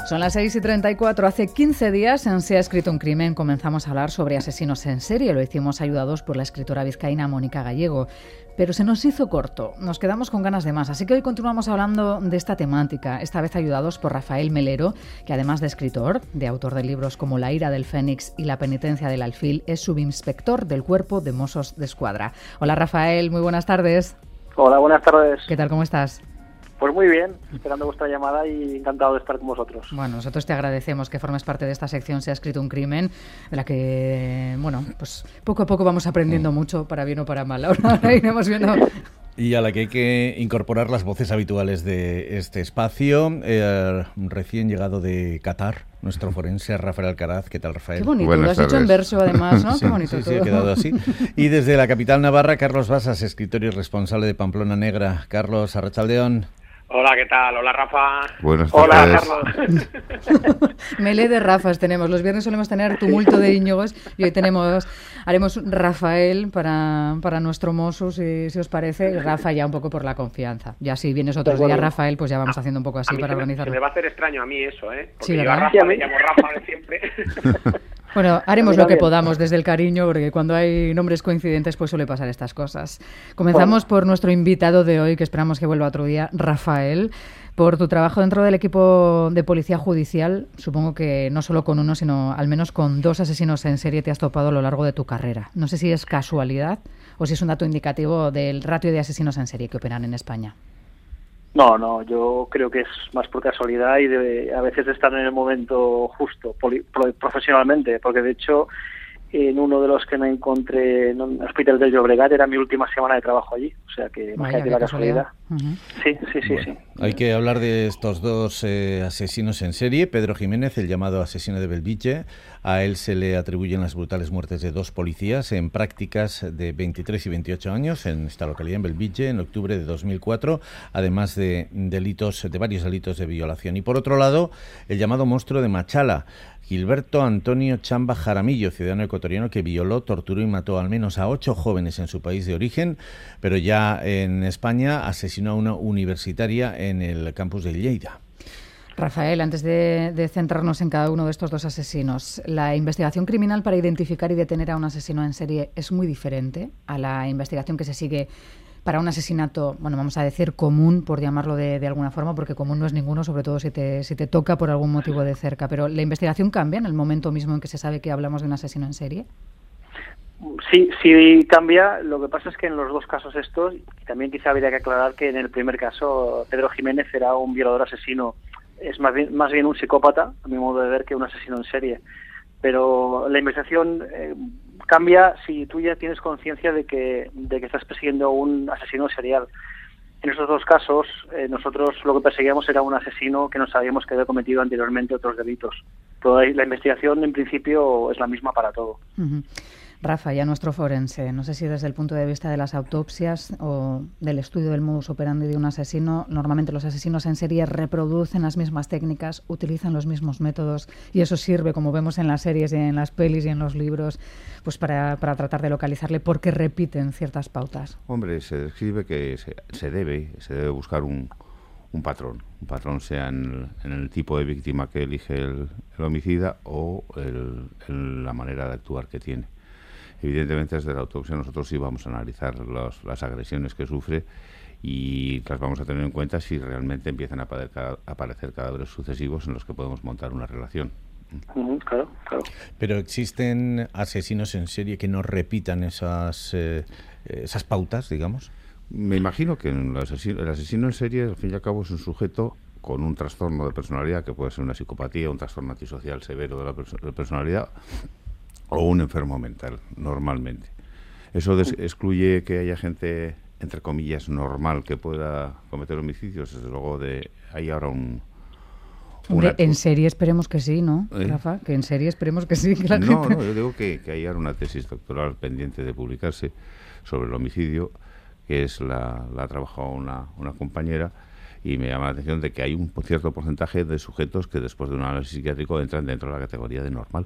Son las 6:34. Hace 15 días en Se ha escrito un crimen comenzamos a hablar sobre asesinos en serie. Lo hicimos ayudados por la escritora vizcaína Mónica Gallego. Pero se nos hizo corto, nos quedamos con ganas de más. Así que hoy continuamos hablando de esta temática, esta vez ayudados por Rafael Melero, que además de escritor, de autor de libros como La ira del Fénix y La penitencia del alfil, es subinspector del Cuerpo de Mossos d'Esquadra. Hola Rafael, muy buenas tardes. Hola, buenas tardes. ¿Qué tal, cómo estás? Pues muy bien, esperando vuestra llamada y encantado de estar con vosotros. Bueno, nosotros te agradecemos que formes parte de esta sección Se ha escrito un crimen, de la que, bueno, pues poco a poco vamos aprendiendo mucho, para bien o para mal. Ahora iremos viendo. Y a la que hay que incorporar las voces habituales de este espacio. Recién llegado de Qatar, nuestro forense Rafael Alcaraz. ¿Qué tal, Rafael? Qué bonito, lo has hecho en verso además, ¿no? Sí, Qué bonito sí, todo. sí, ha quedado así. Y desde la capital navarra, Carlos Basas, escritor y responsable de Pamplona Negra. Carlos, arratsaldeon. Hola, ¿qué tal? Hola, Rafa. Buenas Hola, tardes. Carlos. Melé de Rafas tenemos. Los viernes solemos tener tumulto de Íñigos y hoy haremos Rafael para nuestro Mossos, si os parece. Rafa ya un poco por la confianza. Ya si vienes otros días, Rafael, pues ya vamos haciendo un poco así para organizarlo. Se me va a hacer extraño a mí eso, ¿eh? Porque Sí, yo a ¿verdad? Rafa le llamo Rafa de siempre. Bueno, haremos lo que podamos desde el cariño, porque cuando hay nombres coincidentes pues suele pasar estas cosas. Comenzamos por nuestro invitado de hoy, que esperamos que vuelva otro día, Rafael. Por tu trabajo dentro del equipo de policía judicial, supongo que no solo con uno, sino al menos con 2 asesinos en serie te has topado a lo largo de tu carrera. No sé si es casualidad o si es un dato indicativo del ratio de asesinos en serie que operan en España. No, yo creo que es más por casualidad y a veces de estar en el momento justo, profesionalmente, porque de hecho en uno de los que me encontré en un hospital del Llobregat era mi última semana de trabajo allí, o sea que imagínate la casualidad. Uh-huh. Sí. Hay que hablar de estos 2 asesinos en serie. Pedro Jiménez, el llamado asesino de Belvitge. A él se le atribuyen las brutales muertes de 2 policías en prácticas de 23 y 28 años en esta localidad, en Belvitge, en octubre de 2004, además de varios delitos de violación. Y por otro lado, el llamado monstruo de Machala, Gilberto Antonio Chamba Jaramillo, ciudadano ecuatoriano que violó, torturó y mató al menos a 8 jóvenes en su país de origen, pero ya en España asesinó a una universitaria en el campus de Lleida. Rafael, antes de centrarnos en cada uno de estos 2 asesinos, ¿la investigación criminal para identificar y detener a un asesino en serie es muy diferente a la investigación que se sigue para un asesinato, bueno, vamos a decir común, por llamarlo de alguna forma, porque común no es ninguno, sobre todo si te toca por algún motivo de cerca, pero ¿la investigación cambia en el momento mismo en que se sabe que hablamos de un asesino en serie? Sí cambia. Lo que pasa es que en los 2 casos estos, y también quizá habría que aclarar que en el primer caso Pedro Jiménez era un violador asesino, es más bien un psicópata, a mi modo de ver, que un asesino en serie. Pero la investigación cambia si tú ya tienes conciencia de que estás persiguiendo a un asesino serial. En esos 2 casos, nosotros lo que perseguíamos era un asesino que no sabíamos que había cometido anteriormente otros delitos. Toda la investigación, en principio, es la misma para todo. Uh-huh. Rafa, ya nuestro forense, no sé si desde el punto de vista de las autopsias o del estudio del modus operandi de un asesino, normalmente los asesinos en serie reproducen las mismas técnicas, utilizan los mismos métodos y eso sirve, como vemos en las series y en las pelis y en los libros, pues para tratar de localizarle porque repiten ciertas pautas. Hombre, se describe que se debe buscar un patrón. Un patrón sea en el tipo de víctima que elige el homicida o la manera de actuar que tiene. Evidentemente, desde la autopsia nosotros sí vamos a analizar las agresiones que sufre y las vamos a tener en cuenta si realmente empiezan a aparecer cadáveres sucesivos en los que podemos montar una relación. Claro. Pero existen asesinos en serie que no repitan esas pautas, digamos. Me imagino que el asesino en serie, al fin y al cabo, es un sujeto con un trastorno de personalidad, que puede ser una psicopatía, un trastorno antisocial severo de la personalidad, o un enfermo mental, normalmente. Eso excluye que haya gente, entre comillas, normal, que pueda cometer homicidios. Desde luego, hay ahora en serie esperemos que sí, ¿no, Rafa? Que en serie esperemos que sí. Que No, yo digo que hay ahora una tesis doctoral pendiente de publicarse sobre el homicidio, que la ha trabajado una compañera, y me llama la atención de que hay un cierto porcentaje de sujetos que después de un análisis psiquiátrico entran dentro de la categoría de normal.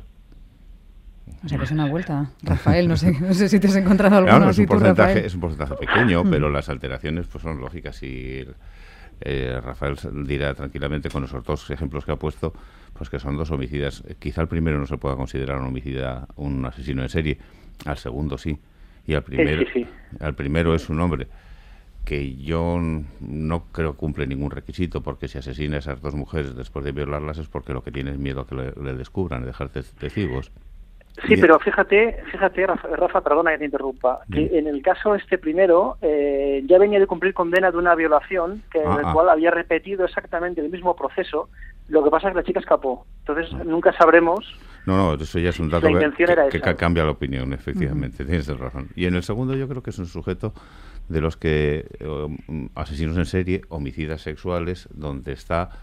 O sea que es una vuelta, Rafael, no sé si te has encontrado alguno así tú, Rafael. Es un porcentaje pequeño, pero las alteraciones pues son lógicas y Rafael dirá tranquilamente con esos dos ejemplos que ha puesto, pues que son dos homicidas. Quizá el primero no se pueda considerar un homicida, un asesino en serie, al segundo sí, y al primero, al primero es un hombre que yo no creo que cumple ningún requisito, porque si asesina a esas dos mujeres después de violarlas es porque lo que tiene es miedo a que le descubran, dejar testigos. Sí, pero fíjate, Rafa, perdona que te interrumpa, que en el caso este primero ya venía de cumplir condena de una violación en la cual había repetido exactamente el mismo proceso. Lo que pasa es que la chica escapó. Entonces nunca sabremos. No, eso ya es un dato que cambia la opinión, efectivamente, tienes razón. Y en el segundo yo creo que es un sujeto de los que asesinos en serie, homicidas sexuales, donde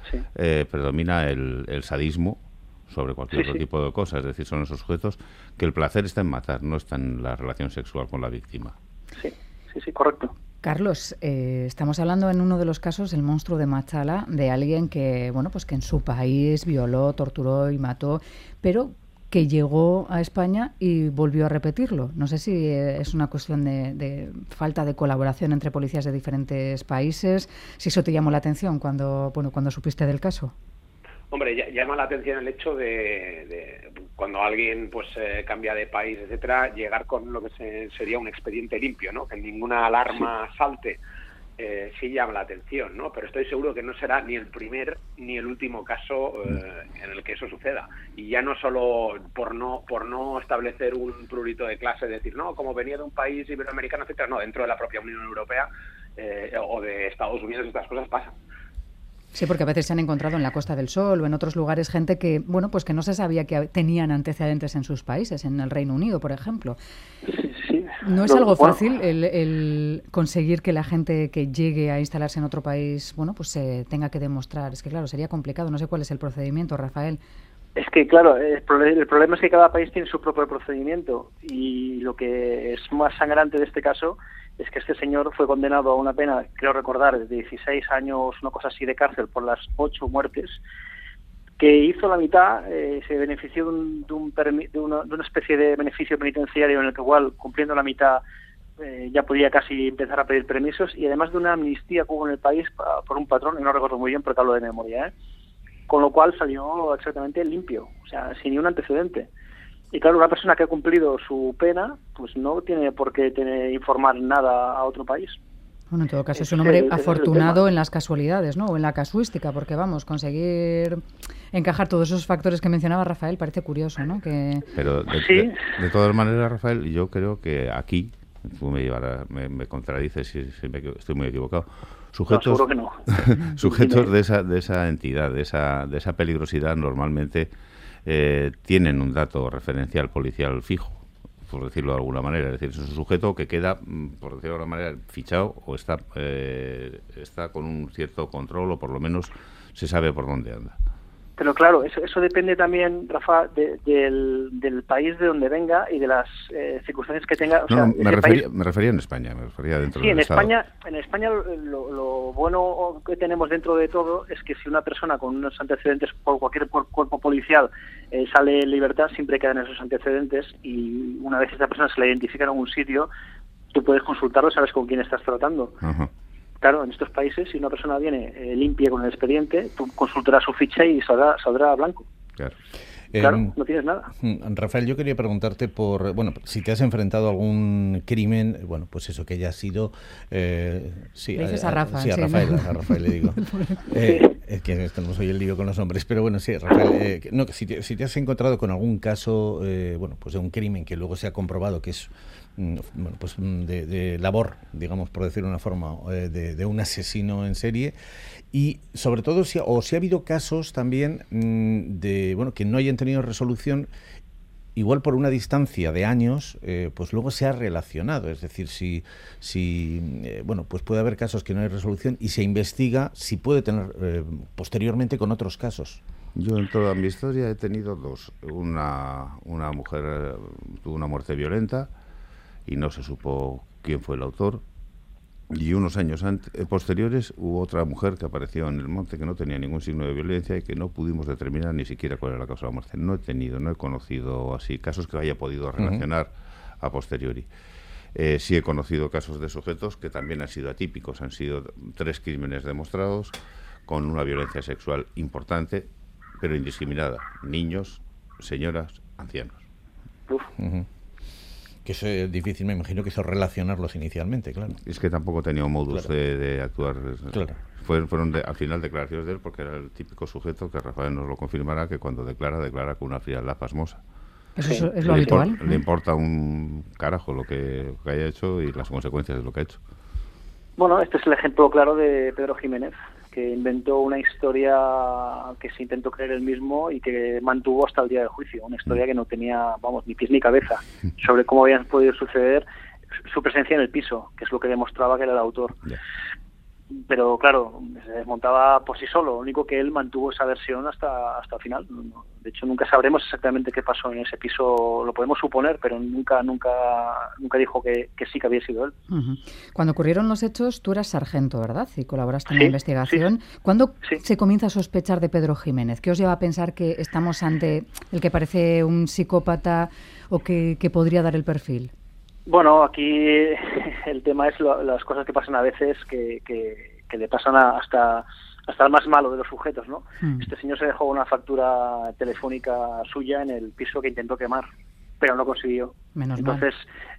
predomina el sadismo sobre cualquier otro tipo de cosas. Es decir, son esos sujetos que el placer está en matar, no está en la relación sexual con la víctima. Sí, correcto. Carlos, estamos hablando en uno de los casos, el monstruo de Machala, de alguien que, bueno, pues que en su país violó, torturó y mató, pero que llegó a España y volvió a repetirlo. No sé si es una cuestión de falta de colaboración entre policías de diferentes países, si eso te llamó la atención cuando supiste del caso. Hombre, llama la atención el hecho de cuando alguien pues cambia de país, etcétera, llegar con lo que sería un expediente limpio, ¿no? Que ninguna alarma salte. Sí llama la atención, ¿no? Pero estoy seguro que no será ni el primer ni el último caso en el que eso suceda. Y ya no solo por no establecer un prurito de clase, decir, no, como venía de un país iberoamericano, etcétera, no, dentro de la propia Unión Europea o de Estados Unidos estas cosas pasan. Sí, porque a veces se han encontrado en la Costa del Sol o en otros lugares gente que, bueno, pues que no se sabía que tenían antecedentes en sus países, en el Reino Unido, por ejemplo. Sí. ¿No es algo fácil el conseguir que la gente que llegue a instalarse en otro país, bueno, pues se tenga que demostrar? Es que, claro, sería complicado. No sé cuál es el procedimiento, Rafael. Es que, claro, el problema es que cada país tiene su propio procedimiento y lo que es más sangrante de este caso es que este señor fue condenado a una pena, creo recordar, de 16 años, una cosa así, de cárcel por las 8 muertes, que hizo la mitad, se benefició de una especie de beneficio penitenciario en el que igual, cumpliendo la mitad, ya podía casi empezar a pedir permisos, y además de una amnistía que hubo en el país por un patrón, y no recuerdo muy bien, pero te hablo de memoria, con lo cual salió exactamente limpio, o sea, sin ni un antecedente. Y claro, una persona que ha cumplido su pena, pues no tiene por qué informar nada a otro país. Bueno, en todo caso es un hombre afortunado en las casualidades, ¿no? O en la casuística, porque vamos, conseguir encajar todos esos factores que mencionaba Rafael parece curioso, ¿no? Pero de todas maneras, Rafael, yo creo que aquí, tú me contradices si estoy muy equivocado, sujetos, no, seguro que no. sujetos de esa entidad, de esa peligrosidad normalmente tienen un dato referencial policial fijo, por decirlo de alguna manera. Es decir, es un sujeto que queda, por decirlo de alguna manera, fichado o está con un cierto control, o por lo menos se sabe por dónde anda. Pero claro, eso depende también, Rafa, del país de donde venga y de las circunstancias que tenga. Me refería en España, me refería dentro del Estado. En España lo bueno que tenemos dentro de todo es que si una persona con unos antecedentes por cualquier cuerpo policial sale en libertad, siempre quedan esos antecedentes, y una vez esa persona se la identifica en algún sitio, tú puedes consultarlo, sabes con quién estás tratando. Ajá. Claro, en estos países, si una persona viene limpia con el expediente, tú consultarás su ficha y saldrá blanco. Claro, no tienes nada. Rafael, yo quería preguntarte si te has enfrentado a algún crimen, pues eso, que haya sido... sí, le dices a Rafa. Sí, a Rafael, a Rafael le digo. Es que no soy el lío con los hombres, pero bueno, sí, Rafael, si te has encontrado con algún caso, pues de un crimen que luego se ha comprobado que es de labor, digamos, por decirlo de una forma, de un asesino en serie, y sobre todo si ha habido casos también que no hayan tenido resolución, igual por una distancia de años, pues luego se ha relacionado. Es decir, si pues puede haber casos que no hay resolución y se investiga si puede tener posteriormente con otros casos. Yo en toda mi historia he tenido dos. Una mujer tuvo una muerte violenta y no se supo quién fue el autor. Y unos años posteriores hubo otra mujer que apareció en el monte que no tenía ningún signo de violencia y que no pudimos determinar ni siquiera cuál era la causa de la muerte. No he conocido así casos que haya podido relacionar a posteriori. Sí he conocido casos de sujetos que también han sido atípicos. Han sido 3 crímenes demostrados con una violencia sexual importante, pero indiscriminada. Niños, señoras, ancianos. Que eso es difícil, me imagino que eso relacionarlos inicialmente, claro. Es que tampoco tenía un modus de actuar. Claro. Fueron al final declaraciones de él, porque era el típico sujeto que Rafael nos lo confirmará, que cuando declara con una frialdad pasmosa. ¿Eso es lo habitual? Le importa un carajo lo que haya hecho y las consecuencias de lo que ha hecho. Bueno, este es el ejemplo claro de Pedro Jiménez, que inventó una historia que se intentó creer él mismo y que mantuvo hasta el día del juicio. Una historia que no tenía, ni pies ni cabeza, sobre cómo habían podido suceder su presencia en el piso, que es lo que demostraba que era el autor. Yeah. Pero claro, se desmontaba por sí solo. Lo único que él mantuvo esa versión hasta el final. De hecho, nunca sabremos exactamente qué pasó en ese piso. Lo podemos suponer, pero nunca dijo que sí que había sido él. Cuando ocurrieron los hechos, tú eras sargento, ¿verdad? Y colaboraste en la investigación. Sí. ¿Cuándo se comienza a sospechar de Pedro Jiménez? ¿Qué os lleva a pensar que estamos ante el que parece un psicópata o que podría dar el perfil? Bueno, aquí el tema es las cosas que pasan a veces que le pasan hasta el más malo de los sujetos, ¿no? Este señor se dejó una factura telefónica suya en el piso que intentó quemar, pero no consiguió. Entonces,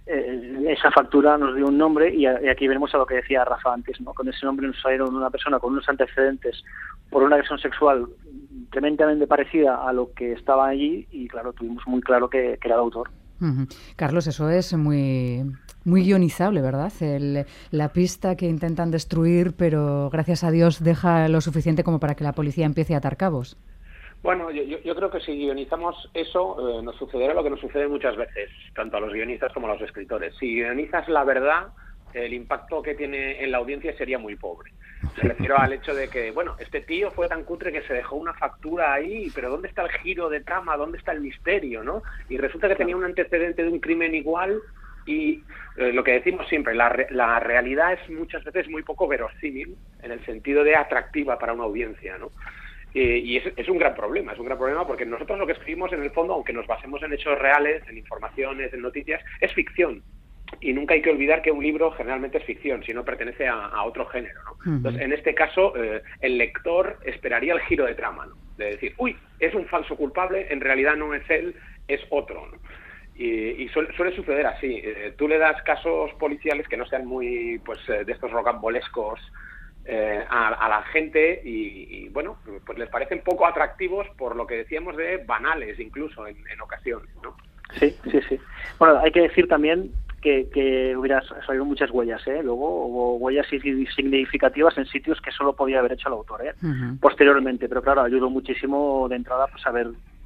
esa factura nos dio un nombre y aquí venimos a lo que decía Rafa antes, ¿no? Con ese nombre nos salieron una persona con unos antecedentes por una agresión sexual tremendamente parecida a lo que estaba allí y, claro, tuvimos muy claro que era el autor. Carlos, eso es muy guionizable, ¿verdad? La pista que intentan destruir, pero gracias a Dios deja lo suficiente como para que la policía empiece a atar cabos. Bueno, yo creo que si guionizamos eso, nos sucederá lo que nos sucede muchas veces, tanto a los guionistas como a los escritores. Si guionizas la verdad, el impacto que tiene en la audiencia sería muy pobre. Me refiero al hecho de que, este tío fue tan cutre que se dejó una factura ahí, pero ¿dónde está el giro de trama? ¿Dónde está el misterio, no? Y resulta que tenía un antecedente de un crimen igual y lo que decimos siempre, la realidad es muchas veces muy poco verosímil en el sentido de atractiva para una audiencia, ¿no? Y es un gran problema, porque nosotros lo que escribimos en el fondo, aunque nos basemos en hechos reales, en informaciones, en noticias, es ficción. Y nunca hay que olvidar que un libro generalmente es ficción, si no pertenece a otro género, ¿no? Entonces, en este caso, el lector esperaría el giro de trama, ¿no? De decir, es un falso culpable, en realidad no es él, es otro, ¿no? Y suele suceder así. Tú le das casos policiales que no sean muy, de estos rocambolescos a la gente y pues les parecen poco atractivos por lo que decíamos de banales incluso en ocasiones, ¿no? Sí. Bueno, hay que decir también que hubiera salido muchas huellas, luego hubo huellas significativas en sitios que solo podía haber hecho el autor, posteriormente, pero claro, ayudó muchísimo de entrada saber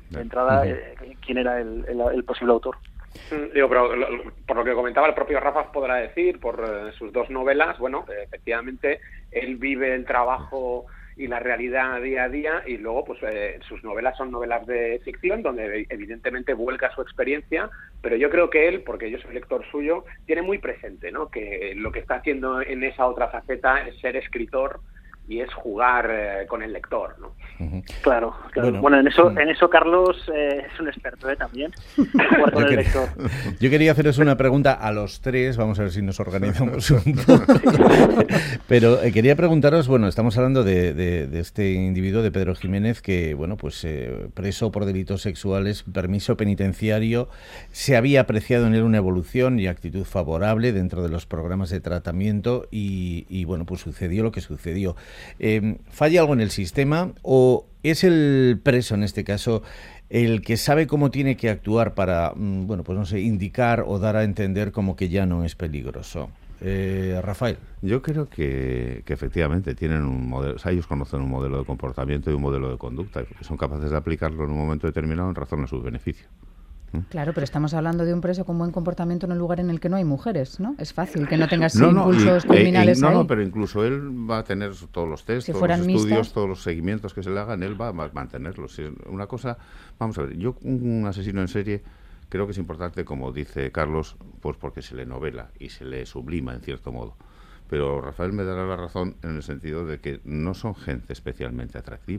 quién era el posible autor. Pero por lo que comentaba el propio Rafa podrá decir, por sus 2 novelas, efectivamente él vive el trabajo y la realidad día a día y luego sus novelas son novelas de ficción donde evidentemente vuelca su experiencia, pero yo creo que él, porque yo soy lector suyo, tiene muy presente, ¿no?, que lo que está haciendo en esa otra faceta es ser escritor y es jugar con el lector, ¿no? Claro. Bueno, en eso Carlos es un experto también, jugar con el lector. Yo quería haceros una pregunta a los 3, vamos a ver si nos organizamos un poco. Pero quería preguntaros, estamos hablando de este individuo, de Pedro Jiménez, que, preso por delitos sexuales, permiso penitenciario, se había apreciado en él una evolución y actitud favorable dentro de los programas de tratamiento y sucedió lo que sucedió. ¿Falla algo en el sistema o es el preso, en este caso, el que sabe cómo tiene que actuar para, indicar o dar a entender como que ya no es peligroso? Rafael. Yo creo que efectivamente tienen un modelo, ellos conocen un modelo de comportamiento y un modelo de conducta y son capaces de aplicarlo en un momento determinado en razón a su beneficio. Claro, pero estamos hablando de un preso con buen comportamiento en un lugar en el que no hay mujeres, ¿no? Es fácil que no tengas impulsos criminales ahí. No, pero incluso él va a tener todos los test, todos los estudios, todos los seguimientos que se le hagan, él va a mantenerlos. Una cosa, vamos a ver, yo un asesino en serie creo que es importante, como dice Carlos, pues porque se le novela y se le sublima en cierto modo. Pero Rafael me dará la razón en el sentido de que no son gente especialmente atractiva.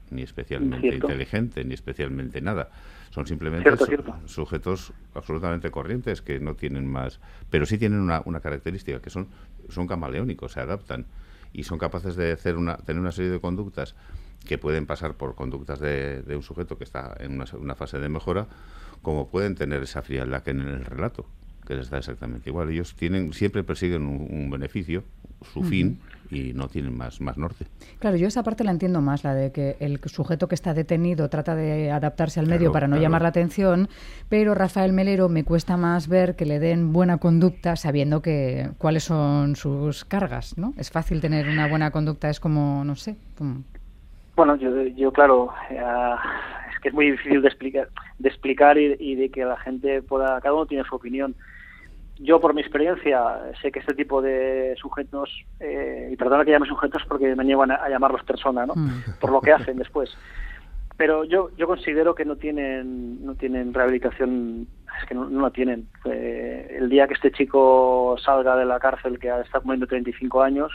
ni especialmente Cierto. inteligente, ni especialmente nada. Son simplemente Cierto. sujetos absolutamente corrientes que no tienen más, pero sí tienen una característica, que son camaleónicos, se adaptan y son capaces de tener una serie de conductas que pueden pasar por conductas de un sujeto que está en una fase de mejora, como pueden tener esa frialdad que en el relato, que les da exactamente igual. Ellos siempre persiguen un beneficio, su fin, y no tienen más norte. Claro, yo esa parte la entiendo más, la de que el sujeto que está detenido trata de adaptarse al medio para no llamar la atención, pero Rafael Melero me cuesta más ver que le den buena conducta sabiendo cuáles son sus cargas, ¿no? Es fácil tener una buena conducta, es como, no sé. Bueno, yo claro, es que es muy difícil de explicar y de que la gente pueda, cada uno tiene su opinión. Yo, por mi experiencia, sé que este tipo de sujetos, y perdona que llame sujetos porque me niego a llamarlos personas, ¿no? Por lo que hacen después. Pero yo considero que no tienen rehabilitación, es que no la tienen. El día que este chico salga de la cárcel, que está cumpliendo 35 años,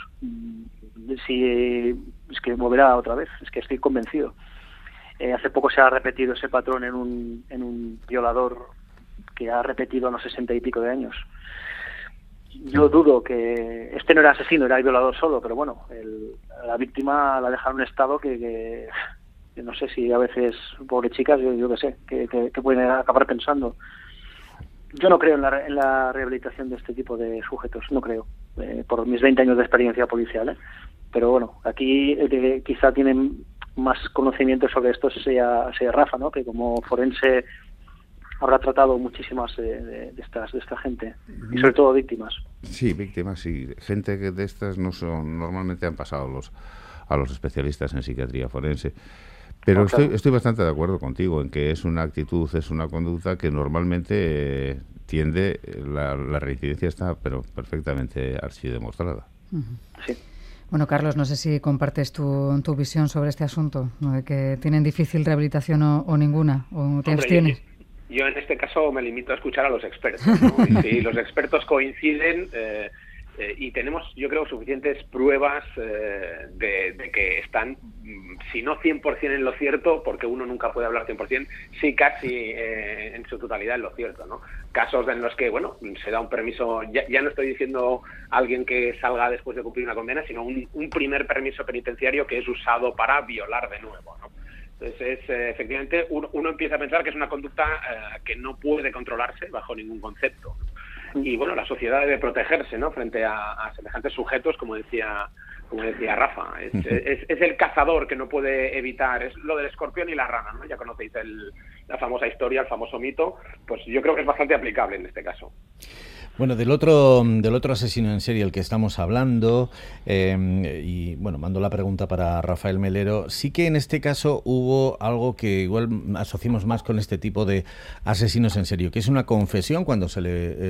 es que volverá otra vez, es que estoy convencido. Hace poco se ha repetido ese patrón en un violador que ha repetido a los 60 y pico de años. Yo dudo que este no era asesino, era el violador solo, pero bueno, la víctima la deja en un estado que no sé si a veces, pobre chicas, yo qué sé, que pueden acabar pensando. Yo no creo en la rehabilitación de este tipo de sujetos, no creo, por mis 20 años de experiencia policial, ¿eh? Pero bueno, aquí el que quizá tienen más conocimiento sobre esto sea Rafa, ¿no? Que como forense habrá tratado muchísimas de esta gente, y sobre todo víctimas. Sí, víctimas, sí. Gente que de estas normalmente han pasado a los especialistas en psiquiatría forense. Pero claro, estoy bastante de acuerdo contigo en que es una actitud, es una conducta que normalmente tiende, la reincidencia está pero perfectamente archidemostrada. Sí. Bueno, Carlos, no sé si compartes tu visión sobre este asunto, ¿no? De que tienen difícil rehabilitación o ninguna, o te abstienes. Yo en este caso me limito a escuchar a los expertos, ¿no? Y si los expertos coinciden y tenemos, yo creo, suficientes pruebas de que están, si no 100% en lo cierto, porque uno nunca puede hablar 100%, sí casi en su totalidad en lo cierto, ¿no? Casos en los que, bueno, se da un permiso, ya no estoy diciendo alguien que salga después de cumplir una condena, sino un primer permiso penitenciario que es usado para violar de nuevo, ¿no? Entonces, efectivamente, uno empieza a pensar que es una conducta que no puede controlarse bajo ningún concepto. Y, bueno, la sociedad debe protegerse, ¿no?, frente a semejantes sujetos, como decía Rafa. Es el cazador que no puede evitar. Es lo del escorpión y la rana, ¿no? Ya conocéis la famosa historia, el famoso mito. Pues yo creo que es bastante aplicable en este caso. Bueno, del otro asesino en serie del que estamos hablando, y bueno, mando la pregunta para Rafael Melero, sí que en este caso hubo algo que igual asociamos más con este tipo de asesinos en serie, que es una confesión cuando se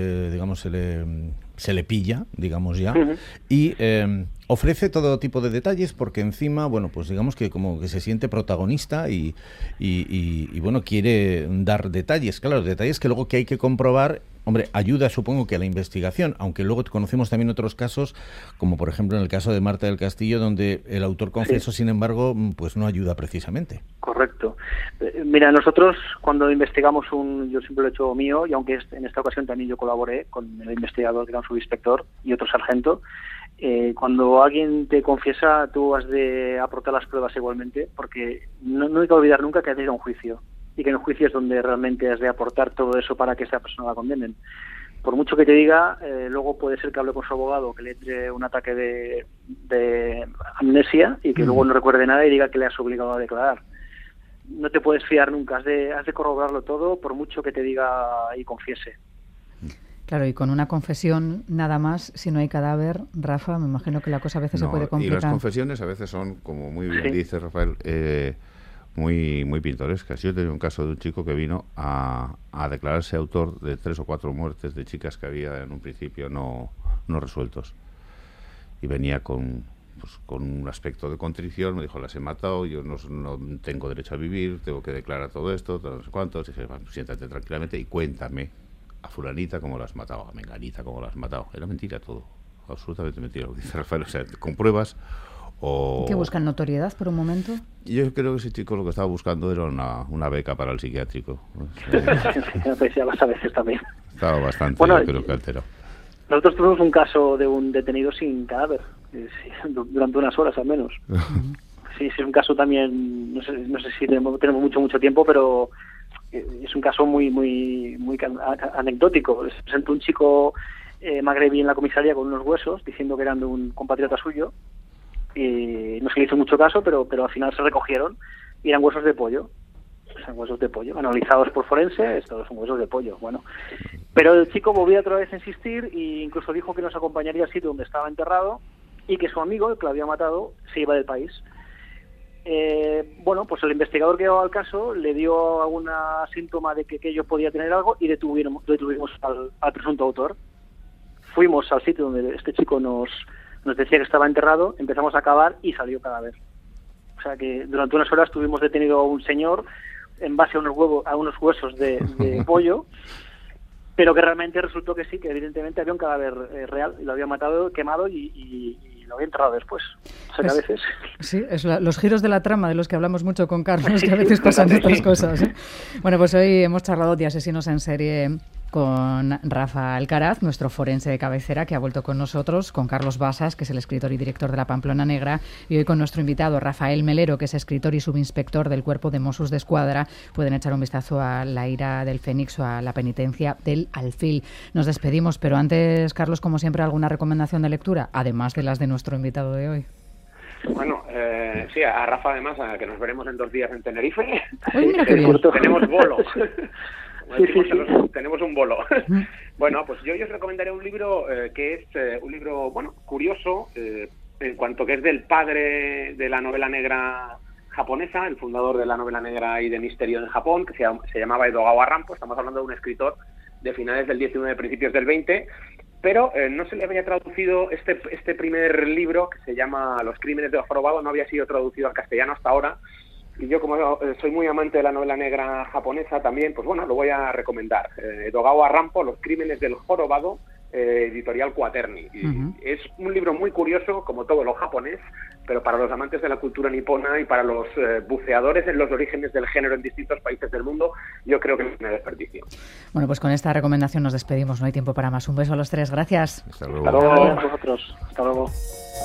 le pilla, digamos ya, y ofrece todo tipo de detalles porque encima, bueno, pues digamos que como que se siente protagonista y bueno, quiere dar detalles, claro, detalles que luego que hay que comprobar. Hombre, ayuda supongo que a la investigación, aunque luego conocemos también otros casos, como por ejemplo en el caso de Marta del Castillo, donde el autor confeso, sin embargo, pues no ayuda precisamente. Correcto. Mira, nosotros cuando investigamos yo siempre lo he hecho mío, y aunque en esta ocasión también yo colaboré con el investigador, que era un subinspector, y otro sargento, cuando alguien te confiesa, tú has de aportar las pruebas igualmente, porque no hay que olvidar nunca que hay que ir a un juicio. Y que en el juicio es donde realmente has de aportar todo eso para que esa persona la condenen. Por mucho que te diga, luego puede ser que hable con su abogado, que le entre un ataque de amnesia y que luego no recuerde nada y diga que le has obligado a declarar. No te puedes fiar nunca, has de corroborarlo todo, por mucho que te diga y confiese. Claro, y con una confesión nada más, si no hay cadáver, Rafa, me imagino que la cosa a veces se puede complicar. Y las confesiones a veces son, como muy bien dice Rafael, muy pintorescas. Yo tenía un caso de un chico que vino a declararse autor de 3 o 4 muertes de chicas que había en un principio no resueltos. Y venía con un aspecto de contrición, me dijo, las he matado, yo no tengo derecho a vivir, tengo que declarar todo esto, no sé cuántos. Y dije, bueno, siéntate tranquilamente y cuéntame a fulanita cómo la has matado, a menganita cómo la has matado. Era mentira todo, absolutamente mentira lo que dice Rafael. O sea, con pruebas ¿Qué buscan? ¿Notoriedad por un momento? Yo creo que ese chico lo que estaba buscando era una beca para el psiquiátrico. Ya las a veces también. Estaba bastante, bueno, yo creo que alterado. Nosotros tuvimos un caso de un detenido sin cadáver, durante unas horas al menos. Sí, es un caso también, no sé si tenemos mucho tiempo, pero es un caso muy anecdótico. Se presentó un chico magrebí en la comisaría con unos huesos, diciendo que eran de un compatriota suyo, y no se le hizo mucho caso, pero al final se recogieron y eran huesos de pollo. Son huesos de pollo, analizados por forense, estos son huesos de pollo. Bueno, pero el chico volvió otra vez a insistir e incluso dijo que nos acompañaría al sitio donde estaba enterrado y que su amigo, el que lo había matado, se iba del país. Bueno, pues el investigador que llevaba el caso le dio algún síntoma de que ello podía tener algo y detuvimos al presunto autor. Fuimos al sitio donde este chico nos decía que estaba enterrado, empezamos a cavar y salió cadáver. O sea que durante unas horas tuvimos detenido a un señor en base a unos huesos de pollo, pero que realmente resultó que sí, que evidentemente había un cadáver real, y lo había matado, quemado y lo había enterrado después. O sea que a veces... Sí, es los giros de la trama de los que hablamos mucho con Carlos, que a veces pasan estas cosas, ¿eh? Bueno, pues hoy hemos charlado de asesinos en serie con Rafa Alcaraz, nuestro forense de cabecera, que ha vuelto con nosotros, con Carlos Basas, que es el escritor y director de La Pamplona Negra, y hoy con nuestro invitado Rafael Melero, que es escritor y subinspector del Cuerpo de Mossos d'Esquadra. Pueden echar un vistazo a La ira del Fénix o a La penitencia del alfil. Nos despedimos, pero antes, Carlos, como siempre, ¿alguna recomendación de lectura? Además de las de nuestro invitado de hoy. Bueno, sí, a Rafa además, que nos veremos en 2 días en Tenerife. Uy, mira qué bien. Tenemos bolo. Sí. Tenemos un bolo. Bueno, pues yo os recomendaré un libro que es un libro, bueno, curioso, en cuanto que es del padre de la novela negra japonesa, el fundador de la novela negra y de misterio en Japón, que se llamaba Edogawa Rampo. Estamos hablando de un escritor de finales del 19, principios del 20, pero no se le había traducido este primer libro, que se llama Los crímenes del jorobado, no había sido traducido al castellano hasta ahora. Y yo, como soy muy amante de la novela negra japonesa también, pues bueno, lo voy a recomendar. Edogawa Rampo, Los crímenes del jorobado, editorial Quaterni. Es un libro muy curioso, como todo lo japonés, pero para los amantes de la cultura nipona y para los buceadores en los orígenes del género en distintos países del mundo, yo creo que no tiene desperdicio. Bueno, pues con esta recomendación nos despedimos, no hay tiempo para más. Un beso a los tres, gracias. Hasta luego. Hasta luego a vosotros. Hasta luego.